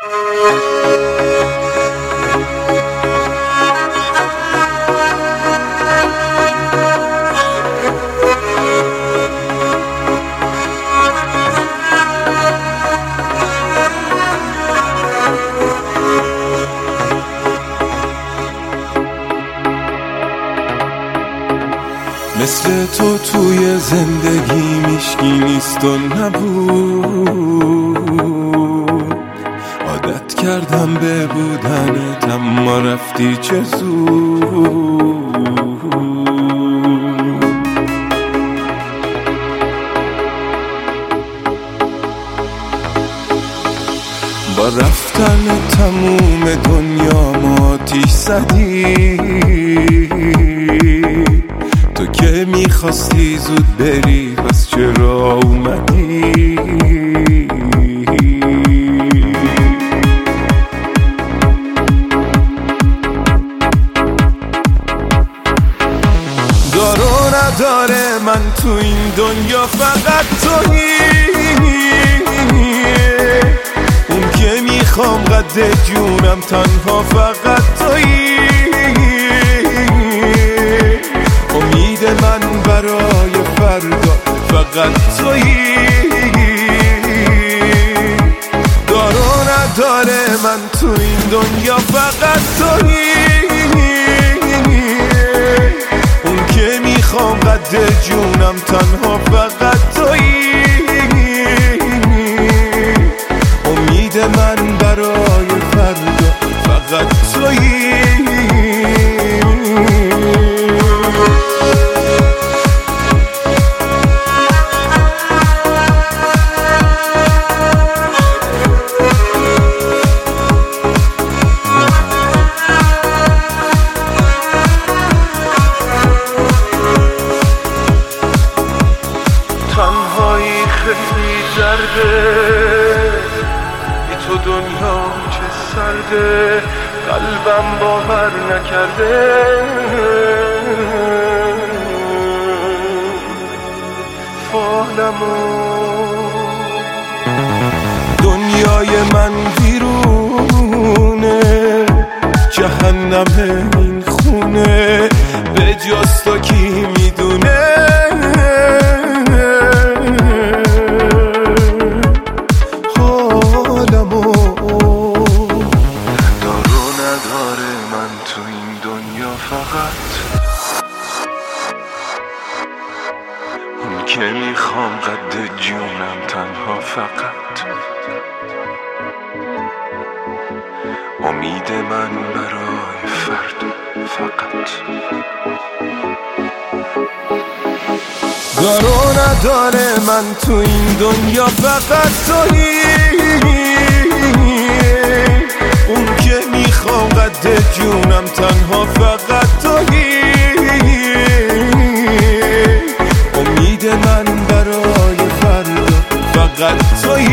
مثل تو توی زندگی میشکی نیست و نبود، عادت کردم به بودنت اما رفتی چه زود. با رفتن تموم دنیا ما آتیش زدی، تو که میخواستی زود بری پس چرا اومدی؟ دار و نداره من تو این دنیا فقط تویی، اون که میخوام قد جونم تنها فقط تویی. امید من برای فردا فقط تویی، دار و نداره من تو این دنیا فقط تویی، اون که میخوام قد جونم تنها فقط تویی. امید من برای فردا فقط تویی. تنهایی خیلی زرده، بی تو دنیا چه سرده، قلبم باور نکرده فالمو. دنیای من بیرونه، جهنم این خونه، به جز تو کی میدونه؟ اون که میخوام قد جونم تنها فقط. امید من برای فردا فقط. دار و نداره من تو این دنیا فقط تویی، اون که میخوام قد جونم تنها فقط تویی. امید من برای فردا فقط تویی.